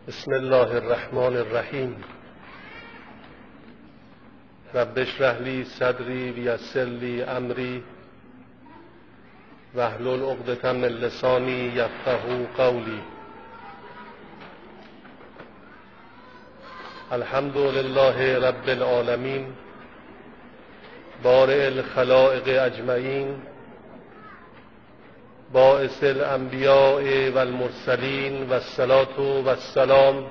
بسم الله الرحمن الرحیم. رب اشرح لی صدری ویسر لی امری واحلل عقدة من لسانی یفقهوا قولی. الحمد لله رب العالمین بارئ الخلائق اجمعین باعث الانبیاء والمرسلین والصلاة والسلام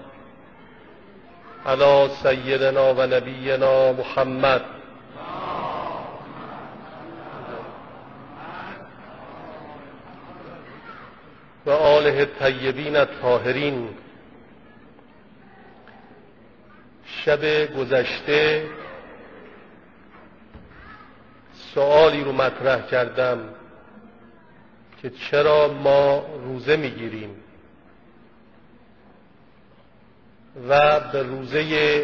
علی سیدنا و نبینا محمد و آله الطیبین الطاهرین. شب گذشته سؤالی رو مطرح کردم که چرا ما روزه میگیریم و به روزه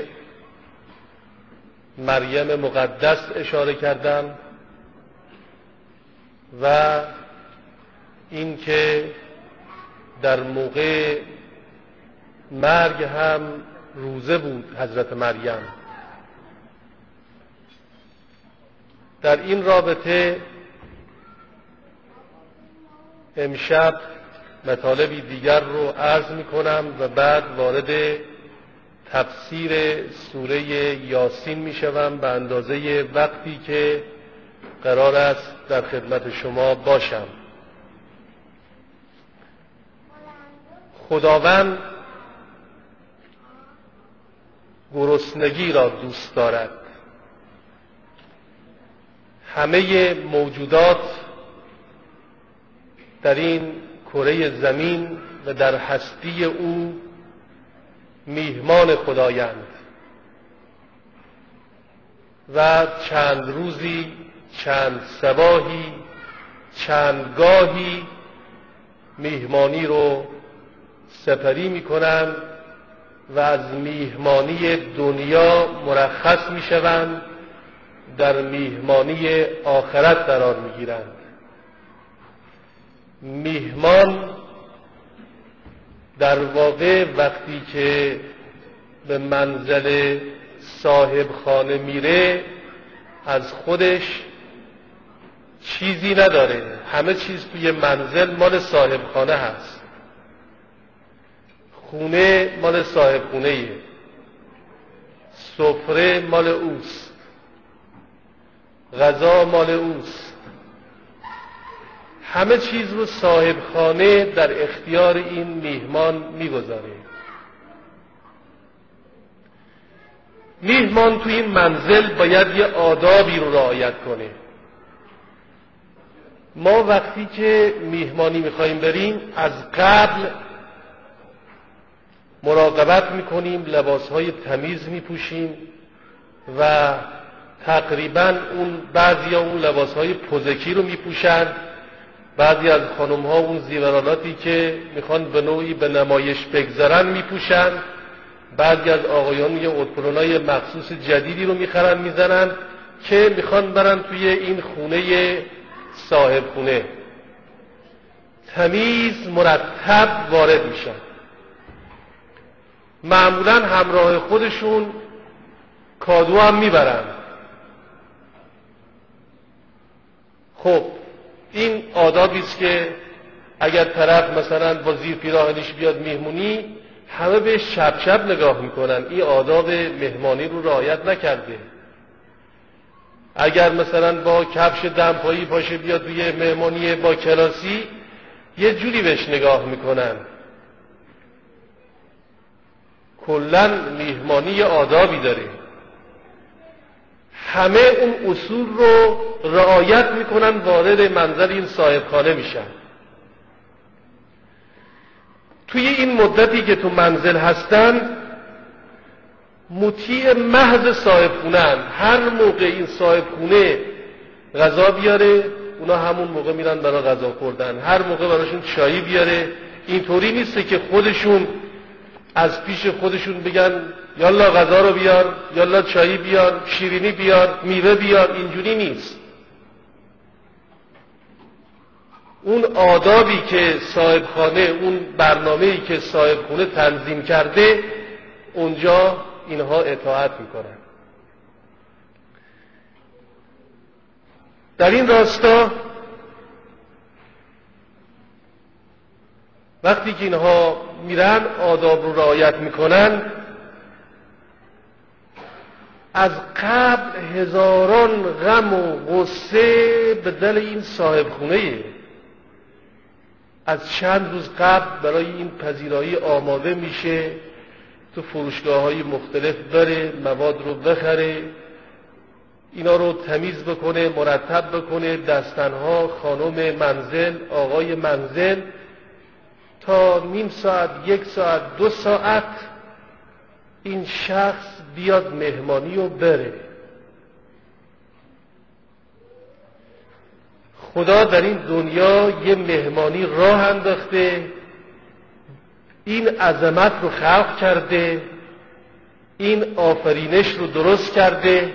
مریم مقدس اشاره کردم و اینکه در موقع مرگ هم روزه بود حضرت مریم. در این رابطه امشب مطالبی دیگر رو عرض می کنم و بعد وارد تفسیر سوره یاسین می شوم به اندازه وقتی که قرار است در خدمت شما باشم. خداوند گرسنگی را دوست دارد. همه موجودات در این کره زمین و در هستی او میهمان خدایند و چند روزی، چند صباحی، چند گاهی میهمانی رو سپری میکنند و از میهمانی دنیا مرخص میشوند، در میهمانی آخرت قرار میگیرند. میهمان در واقع وقتی که به منزل صاحب خانه میره از خودش چیزی نداره، همه چیز توی منزل مال صاحب خانه هست. خونه مال صاحب خونه‌ایه، سفره مال اوست، غذا مال اوست، همه چیز رو صاحب خانه در اختیار این میهمان میگذاره. میهمان تو این منزل باید یه آدابی رو رعایت کنه. ما وقتی که میهمانی میخواییم بریم از قبل مراقبت میکنیم، لباسهای تمیز میپوشیم و تقریبا بعضیا اون لباسهای پوزکی رو میپوشند، بعضی از خانم ها اون زیورالاتی که میخوان به نوعی به نمایش بگذارن میپوشن، بعضی از آقایان یه ادپرونای مخصوص جدیدی رو میخرن میزنن که میخوان برن توی این خونه صاحب خونه. تمیز مرتب وارد میشن، معمولا همراه خودشون کادو هم میبرن. خب این آدابی است که اگر طرف مثلا با زیر پیراهنش بیاد مهمونی همه بهش چپ چپ نگاه میکنن، این آداب مهمانی رو رعایت نکرده. اگر مثلا با کفش دمپایی باشه بیاد توی مهمانی با کلاسی یه جوری بهش نگاه میکنن. کلن مهمانی آدابی داره، همه اون اصول رو رعایت میکنن، وارد منزل این صاحبخانه میشن. توی این مدتی که تو منزل هستن مطیع محض صاحبخونه‌اند. هر موقع این صاحبخونه غذا بیاره اونا همون موقع میرن برای غذا خوردن، هر موقع براشون چایی بیاره. اینطوری نیسته که خودشون از پیش خودشون بگن یالا غذا رو بیار، یالا چایی بیار، شیرینی بیار، میوه بیار. اینجوری نیست. اون آدابی که صاحب خانه، اون برنامه‌ای که صاحب خونه تنظیم کرده، اونجا اینها اطاعت میکنن. در این راستا وقتی که اینها میرن آداب رو رعایت میکنن، از قبل هزاران غم و غصه به دل این صاحب خونه، از چند روز قبل برای این پذیرایی آماده میشه، تو فروشگاه‌های مختلف بره، مواد رو بخره، اینا رو تمیز بکنه، مرتب بکنه، دستنها، خانم منزل، آقای منزل، تا نیم ساعت، 1 ساعت، 2 ساعت این شخص بیاد مهمانی و بره. خدا در این دنیا یه مهمانی راه انداخته، این عظمت رو خلق کرده، این آفرینش رو درست کرده،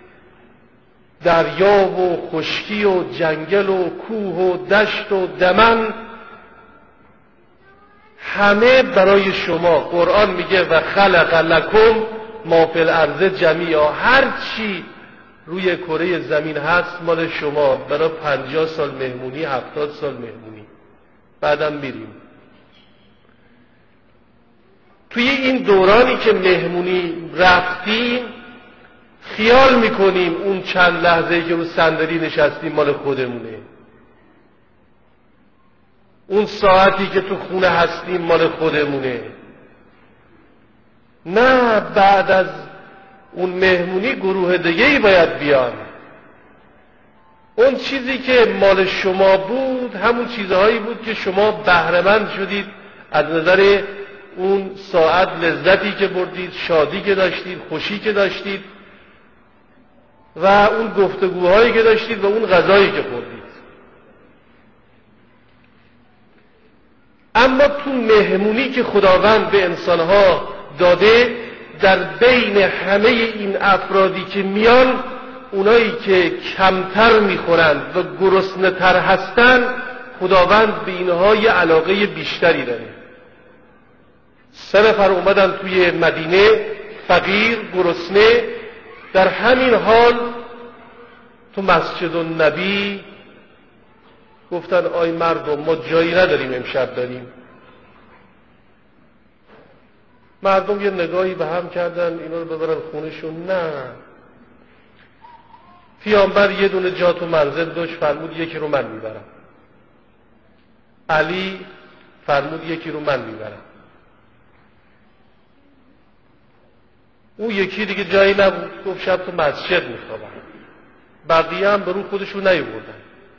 دریا و خشکی و جنگل و کوه و دشت و دمن همه برای شما. قرآن میگه و خلق لکم ما فی الارض جمیعا، هر چی روی کره زمین هست مال شما، برای 50 سال مهمونی، 70 سال مهمونی، بعدم میریم. توی این دورانی که مهمونی رفتیم خیال میکنیم اون چند لحظه که رو صندلی نشستیم مال خودمونه، اون ساعتی که تو خونه هستیم مال خودمونه. نه، بعد از اون مهمونی گروه دیگه‌ای باید بیان. اون چیزی که مال شما بود همون چیزهایی بود که شما بهره‌مند شدید از نظر اون ساعت، لذتی که بردید، شادی که داشتید، خوشی که داشتید و اون گفتگوهایی که داشتید و اون غذایی که خوردید. اما تو مهمونی که خداوند به انسانها داده، در بین همه این افرادی که میان، اونایی که کمتر میخورند و گرسنه تر هستند، خداوند به اینها یه علاقه بیشتری داره. 3 نفر اومدن توی مدینه، فقیر، گرسنه، در همین حال تو مسجد النبی گفتن آی مردم ما جایی نداریم امشب داریم. مردم یه نگاهی به هم کردن اینا رو ببرن خونشون. نه، پیامبر یه دونه جا تو منزل داشت، فرمود یکی رو من میبرم. علی فرمود یکی رو من میبرم. اون یکی دیگه جایی نبود، گفت شب تو مسجد میخوابم. بقیه هم به رو خودشون نیوردن.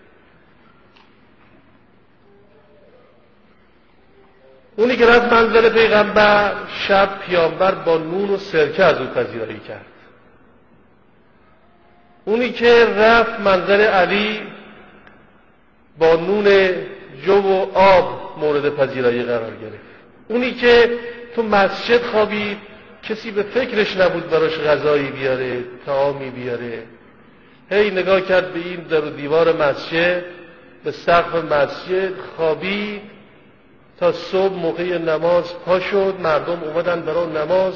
اونی که رفت منزل پیغمبر، شب پیامبر با نون و سرکه از او پذیرایی کرد. اونی که رفت منزل علی، با نون جو و آب مورد پذیرایی قرار گرفت. اونی که تو مسجد خوابید، کسی به فکرش نبود براش غذایی بیاره، طعامی بیاره، هی نگاه کرد به این در و دیوار مسجد، به سقف مسجد، خوابید تا صبح. موقع نماز پا شد، مردم اومدن برای نماز،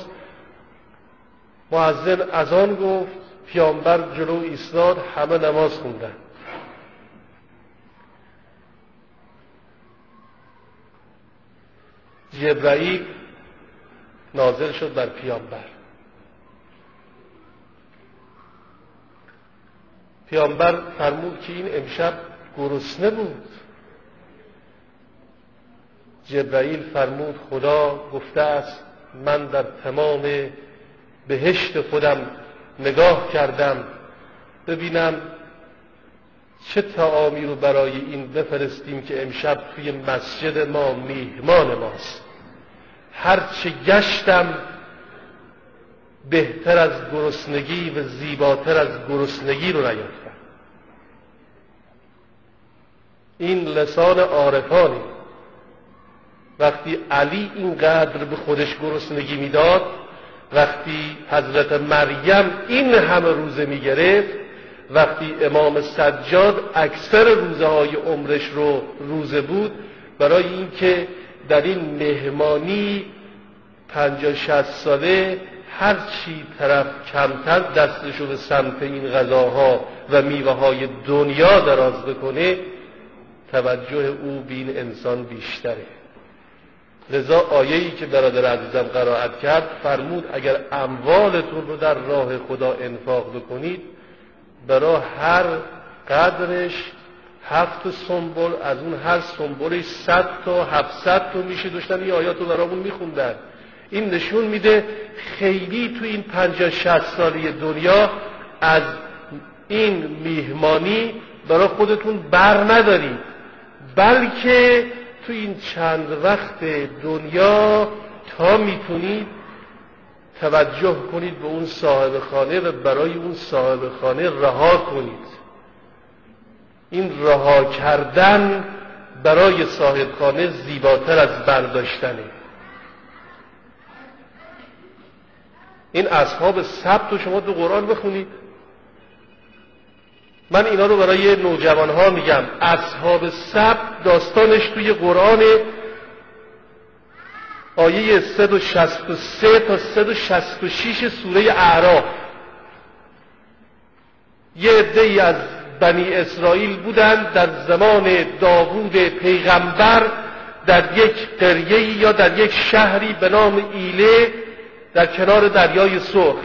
مؤذن اذان گفت، پیامبر جلو ایستاد، همه نماز خوندن. جبرائیل نازل شد بر پیامبر. پیامبر فرمود که این امشب گرسنه بود. جبرائیل فرمود خدا گفته است من در تمام بهشت خودم نگاه کردم ببینم چه طعامی رو برای این بفرستیم که امشب توی مسجد ما میهمان ماست. هرچه گشتم بهتر از گرسنگی و زیباتر از گرسنگی رو نیافتم. این لسان عارفانی. وقتی علی اینقدر به خودش گرسنگی میداد، وقتی حضرت مریم این همه روزه میگرفت، وقتی امام سجاد اکثر روزه های عمرش رو روزه بود، برای اینکه در این مهمانی 50-60 ساله هر چی طرف کمتر دستشو به سمت این غذاها و میوه های دنیا دراز بکنه، توجه او به این انسان بیشتره. لذا آیه‌ای که برادر عزیزم قرائت کرد فرمود اگر اموالتون رو در راه خدا انفاق بکنید، برای هر قدرش 7 سنبل، از اون هر سنبلش 100 تا 700 تا میشه. داشتن این آیات رو برامون میخوندن. این نشون میده خیلی تو این 50-60 سالی دنیا از این میهمانی برای خودتون بر ندارید، بلکه تو این چند وقت دنیا تا میتونید توجه کنید به اون صاحب خانه و برای اون صاحب خانه رها کنید. این رها کردن برای صاحب خانه زیباتر از برداشتنه. این اصحاب سبت رو شما تو قرآن بخونید. من اینا رو برای نوجوانها میگم. اصحاب سبت داستانش توی قرآن آیه 163 تا 166 سوره اعراف. یه عده‌ای از بنی اسرائیل بودند در زمان داوود پیغمبر در یک قریه یا در یک شهری به نام ایله در کنار دریای سرخ.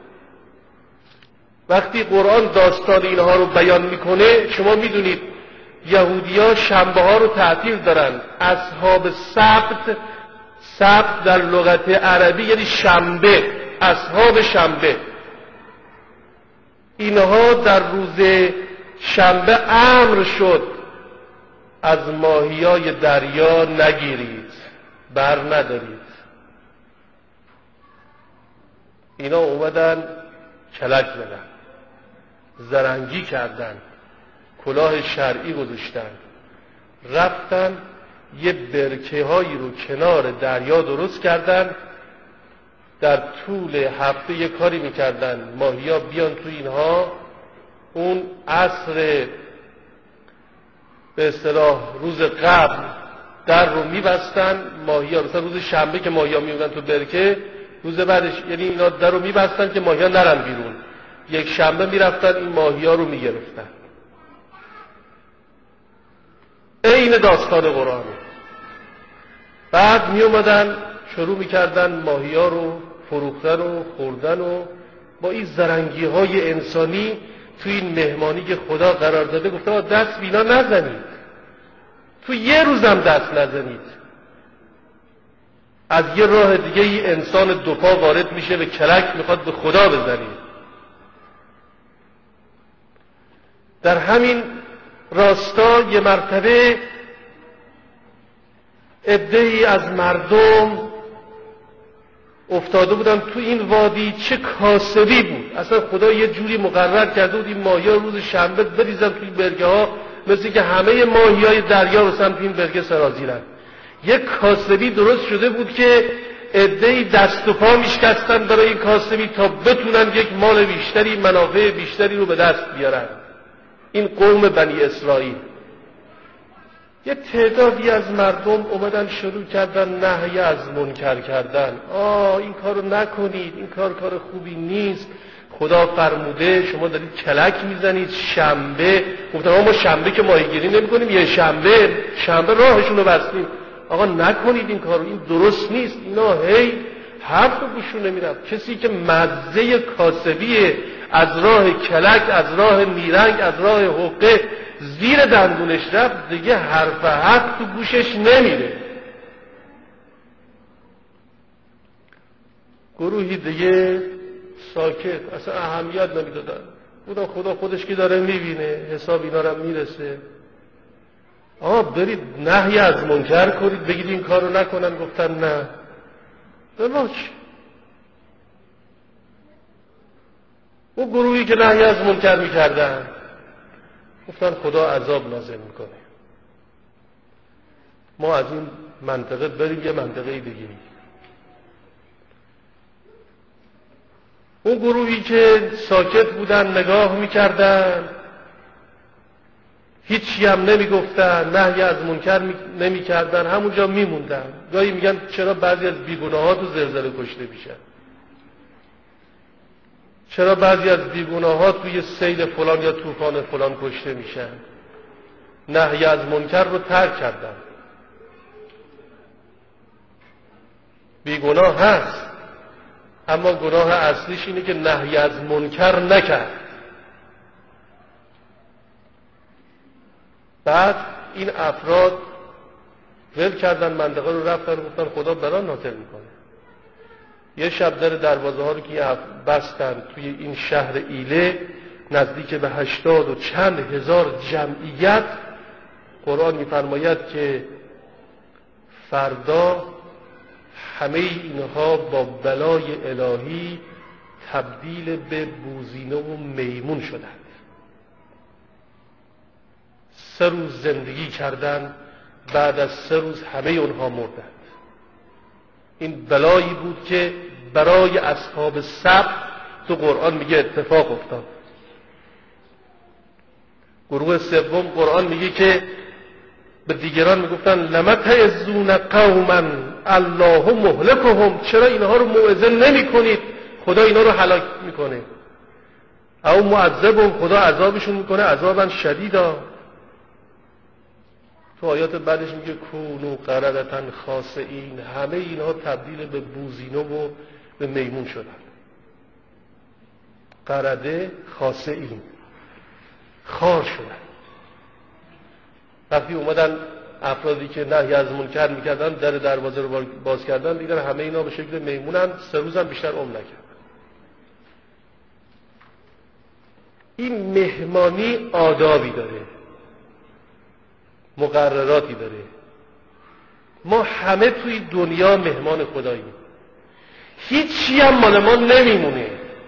وقتی قرآن داستان اینها رو بیان میکنه، شما میدونید یهودی‌ها شنبه ها رو تعطیل دارن. اصحاب سبت، سبت در لغت عربی یعنی شنبه، اصحاب شنبه. اینها در روز شنبه امر شد از ماهیای دریا نگیرید، بر ندارید. اینا اومدن کلک زدن، زرنگی کردن، کلاه شرعی گذاشتن، رفتن یه برکه هایی رو کنار دریا درست کردن. در طول هفته یه کاری میکردن ماهیا بیان تو اینها. اون عصر به اصطلاح روز قبل در رو میبستن ماهیا، مثلا روز شنبه که ماهیا میومدن تو برکه، روز بعدش یعنی اینا در رو میبستن که ماهیا نرن بیرون. یک شنبه میرفتن این ماهیا رو میگرفتن. عین داستان قرآنه. بعد میومدن شروع میکردن ماهیا رو فروختن و خوردن و با این زرنگی های انسانی تو این مهمانی که خدا قرار داده گفته دست بینا نزنید، تو یه روزم دست نزنید. از یه راه دیگه ای انسان دو پا وارد میشه به کلک میخواد به خدا بزنید. در همین راستا یه مرتبه عده‌ای از مردم افتاده بودن تو این وادی. چه کاسبی بود، اصلا خدا یه جوری مقرر کرده بود این ماهی‌ها روز شنبه بریزن توی برکه ها، مثل که همه ماهی‌های دریا رو سمت این برکه سرازیرن. یه کاسبی درست شده بود که عده‌ای دست و پا میشکستن برای این کاسبی تا بتونن یک مال بیشتری، منافع بیشتری رو به دست بیارن. این قوم بنی اسرائیل. یه تعدادی از مردم اومدن شروع کردن نهی از منکر کردن. این کارو نکنید، این کار خوبی نیست، خدا فرموده، شما دارید کلک میزنید. شنبه گفتن ما شنبه که ماهیگیری نمی‌کنیم، یه شنبه راهشون رو بستیم. آقا نکنید این کارو، این درست نیست. اینا هی حرف گوشون نمیرفت. کسی که مزه کاسبی از راه کلک، از راه نیرنگ، از راه حقه زیر دندونش رفت، دیگه حرف حق تو گوشش نمیره. گروهی دیگه ساکت، اصلا اهمیت نمیدادن. بودن خدا خودش که داره میبینه، حساب اینا رو میرسه. برید نهی از منکر کنید، بگید این کارو نکنن. گفتن نه. اون گروهی که نهی از منکر میکردن گفتن خدا عذاب نازل میکنه، ما از این منطقه بریم یه منطقه دیگه. اون گروهی که ساکت بودن، نگاه میکردن، هیچی هم نمیگفتن، نهی از منکر نمیکردن، همونجا میموندن. گاهی میگن چرا بعضی از بیگناه‌ها تو زلزله کشته میشن؟ چرا بعضی از بیگناه‌ها توی سیل فلان یا طوفان فلان کشته میشن؟ نهی از منکر رو ترک کردن. بیگناه هست، اما گناه اصلیش اینه که نهی از منکر نکرد. بعد این افراد ول کردن منطقه رو، رفتن گفتن خدا برا نازل میکنه. یه شب در دروازه ها رو که بستن توی این شهر ایله، نزدیک به 80 و چند هزار جمعیت. قرآن میفرماید که فردا همه اینها با بلای الهی تبدیل به بوزینه و میمون شدند. 3 روز زندگی کردند، بعد از 3 روز همه اونها مردند. این بلایی بود که برای اصحاب سبت تو قرآن میگه اتفاق افتاد. گروه سوم قرآن میگه که به دیگران میگفتن لمتعظون قوما الله مهلكهم، چرا اینها رو موعظه نمی کنید؟ خدا اینا رو هلاک میکنه. او معذبهم، خدا عذابشون میکنه عذابا شدیدا. تو آیات بعدش میگه کونوا قردة خاسئین، همه اینها تبدیل به بوزینه و به میمون شدن. قرده خاسئین، خار شدن. وقتی اومدن افرادی که نهی از منکر میکردن در دروازه رو باز کردن، دیدن همه اینا به شکل میمونن، 3 روز هم بیشتر عمر نکردن. این مهمانی آدابی داره، مقرراتی داره. ما همه توی دنیا مهمان خداییم، هیچی هم مال ما نمیمونه.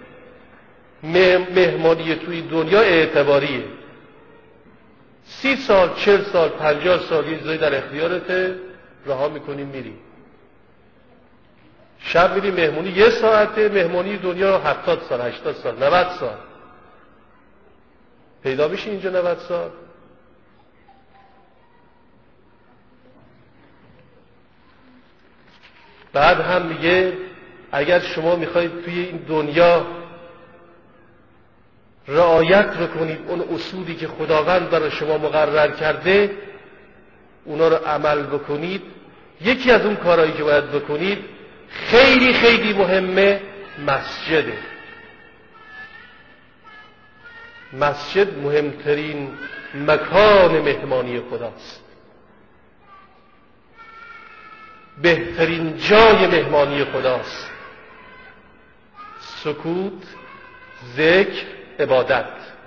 مهمانی توی دنیا اعتباریه. 30 سال، 40 سال، 50 سال یه چیزایی در اختیارته، رها میکنی میری. شب میری مهمونی 1 ساعته، مهمانی دنیا 70 سال، 80 سال، 90 سال. پیدا میشه اینجا 90 سال؟ بعد هم میگه اگر شما میخواید توی این دنیا رعایت بکنید اون اصولی که خداوند برای شما مقرر کرده، اونا رو عمل بکنید، یکی از اون کارهایی که باید بکنید خیلی خیلی مهمه، مسجده. مسجد مهمترین مکان مهمانی خداست، بهترین جای مهمانی خداست. سکوت، ذکر، عبادت.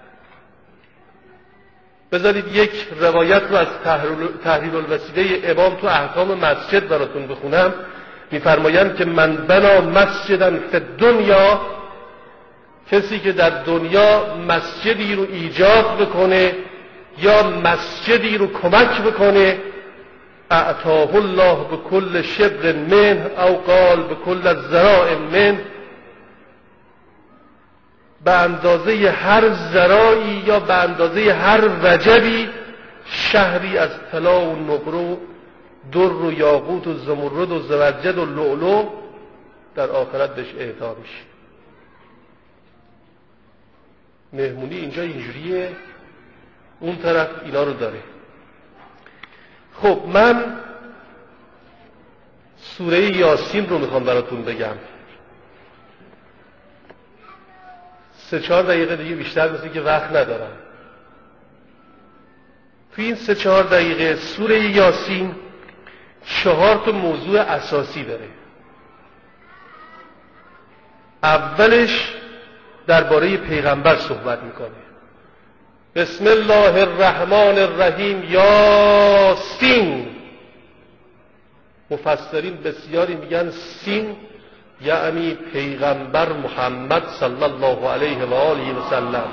بذارید یک روایت رو از تحریر الوسیله امام تو احکام مسجد براتون بخونم. میفرمایند که من بنا مسجدا فی الدنیا، کسی که در دنیا مسجدی رو ایجاد بکنه یا مسجدی رو کمک بکنه، اعطاه الله بكل شبر منه او قال بكل الذراع منه، به اندازه هر ذراعی یا به اندازه هر وجبی شهری از طلا و نقره و در و یاقوت و زمرد و زبرجد و لؤلؤ در آخرت بهش اعطا میشه. مهمونی اینجا اینجوریه، اون طرف اینا رو داره. خب من سوره یاسین رو میخوام براتون بگم. 3-4 دقیقه دیگه، بیشتر مثل که وقت ندارم. توی این 3-4 دقیقه سوره یاسین 4 تا موضوع اساسی داره. اولش درباره پیغمبر صحبت میکنه. بسم الله الرحمن الرحیم یاسین. مفسرین بسیاری میگن سین یعنی پیغمبر محمد صلی الله علیه و آله و سلم.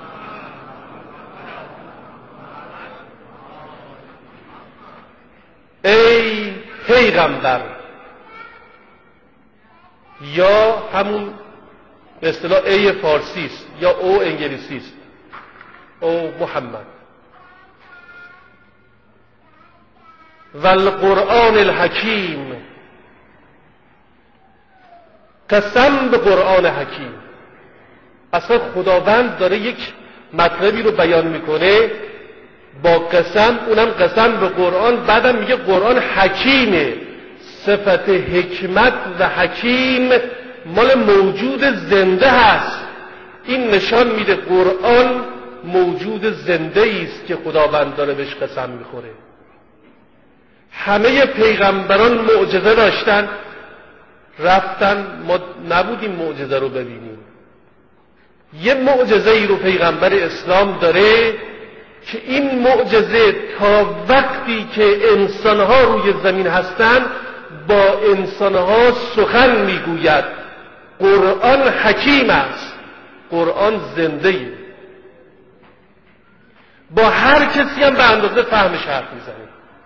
ای پیغمبر، یا همون به اصطلاح ای فارسی است یا او انگلیسی است، او محمد. والقرآن الحکیم، قسم به قرآن حکیم. اصلا خداوند داره یک مطلبی رو بیان میکنه با قسم، اونم قسم به قرآن، بعدم میگه قرآن حکیمه. صفت حکمت و حکیم مال موجود زنده هست. این نشان میده قرآن موجود زنده است که خداوند داره بهش قسم میخوره. همه پیغمبران معجزه داشتن، رفتن، ما نبودیم معجزه رو ببینیم. یه معجزه ای رو پیغمبر اسلام داره که این معجزه تا وقتی که انسانها روی زمین هستن با انسانها سخن میگوید. قرآن حکیم است، قرآن زنده، با هر کسی هم به اندازه فهمش حرف میزنه.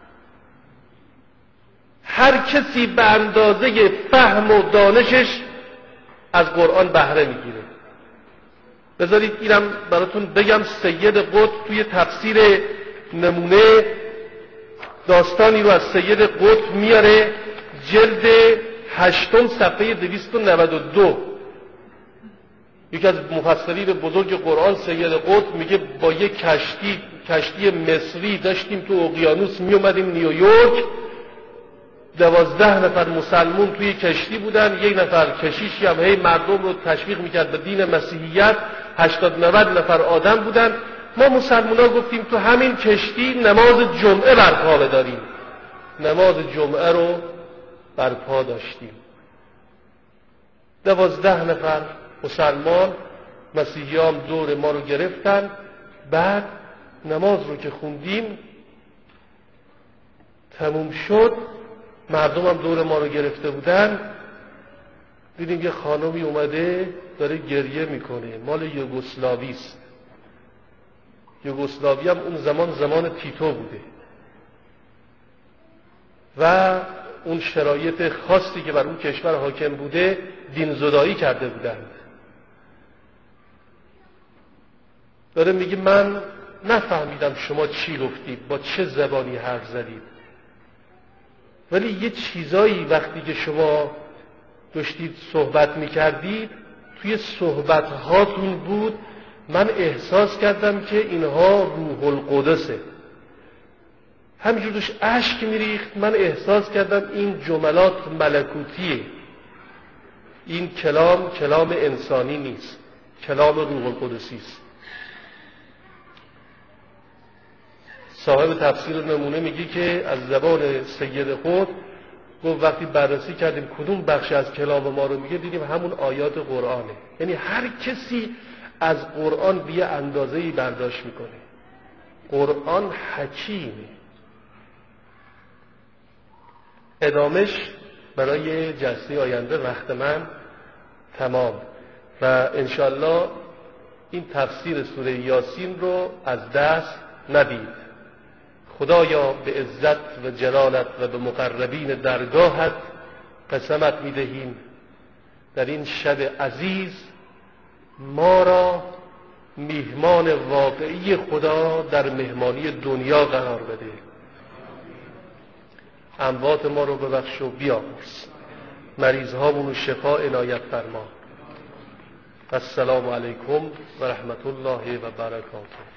هر کسی به اندازه فهم و دانشش از قرآن بهره میگیره. بذارید اینم براتون بگم. سید قطب توی تفسیر نمونه داستانی رو از سید قطب میاره، جلد 8 صفحه 292. یکی از مفسرین بزرگ قرآن سید قطب میگه با یک کشتی مصری داشتیم تو اقیانوس می اومدیم نیویورک. 12 نفر مسلمون توی کشتی بودن، یک نفر کشیشی هم هی مردم رو تشویق میکرد به دین مسیحیت. 80-90 نفر آدم بودن. ما مسلمونا گفتیم تو همین کشتی نماز جمعه برپا بداریم. نماز جمعه رو برپا داشتیم. 12 نفر مسلمان، مسیحی هم دور ما رو گرفتن. بعد نماز رو که خوندیم تموم شد، مردم هم دور ما رو گرفته بودن. دیدیم یه خانمی اومده داره گریه میکنه، مال یوگسلاوی است. یوگسلاوی هم اون زمان تیتو بوده و اون شرایط خاصی که بر اون کشور حاکم بوده دین زدایی کرده بودند. داره میگه من نفهمیدم شما چی گفتید، با چه زبانی حرف زدید، ولی یه چیزایی وقتی که شما داشتید صحبت میکردید توی صحبت هاتون بود، من احساس کردم که اینها روح القدسه. همینجور داشت اشک میریخت، من احساس کردم این جملات ملکوتیه، این کلام انسانی نیست، کلام روح القدسی است. صاحب تفسیر نمونه میگه که از زبان سید خود گفت وقتی بررسی کردیم کدوم بخش از کلام ما رو میگه، دیدیم همون آیات قرآنه. یعنی هر کسی از قرآن به یه اندازه‌ای برداشت میکنه. قرآن حکیمه. ادامش برای جلسه آینده وقت من تمام و انشالله این تفسیر سوره یاسین رو از دست ندید. خدایا به عزت و جلالت و به مقربین درگاهت قسمت میدهیم در این شب عزیز ما را میهمان واقعی خدا در مهمانی دنیا قرار بده. اموات ما رو ببخش و بیامرز، مریض هامون رو شفا عنایت فرما. السلام علیکم و رحمت الله و برکاته.